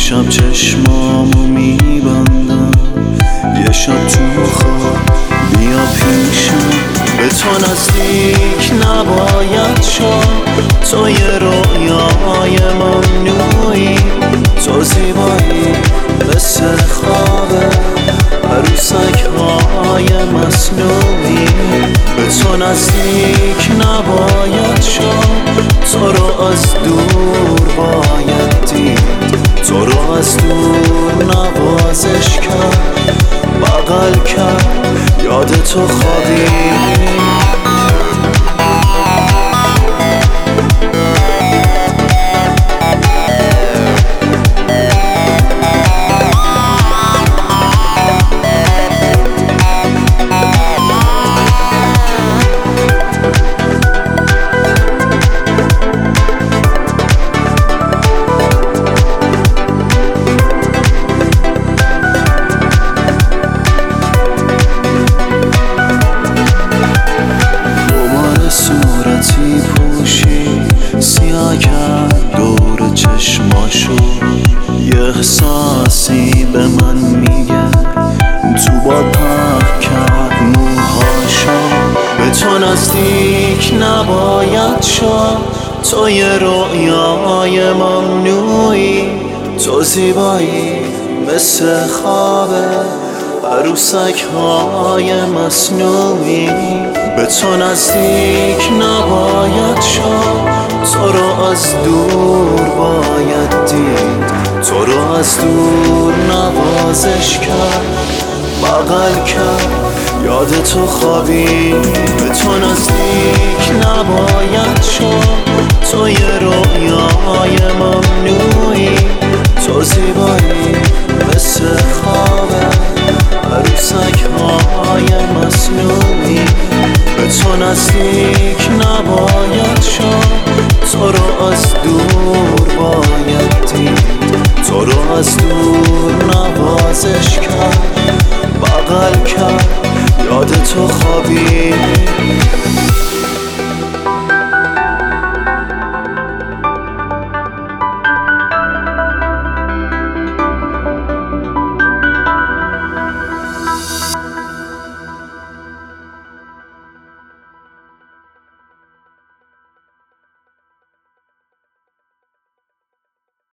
شب چشمامو میبندم، یه شب تو خواب بیا پیشم. به تو نزدیک نباید شد، تو یه رویای ممنوعی، تو زیبایی مثل خوابه عروسک های مصنوعی. به تو نزدیک نباید شد، تو رو از دور باید دید، تو رو از دور نوازش کرد، بغل کرد، یاد تو خوابید. صورتی پوشی سیاه کرد دور چشماشو، یه احساسی به من میگه تو با پهن کرد موهاشو. به تو نزدیک نباید شد، تو یه رویای ممنوعی، تو زیبایی مثل خوابه عروسک های مصنوعی. به تو نزدیک نباید شد، تو رو از دور باید دید، تو رو از دور نوازش کرد، بغل کرد، یاد تو خوابید. به تو نزدیک نباید شد، تو یه رویای ممنوعی، تو زیبایی مثل خوابه عروسک های مصنوعی. به تو نزدیک نباید شد، تو رو از دور باید دید، تو رو از دور نوازش کرد، بغل کرد، یاد تو خوابید.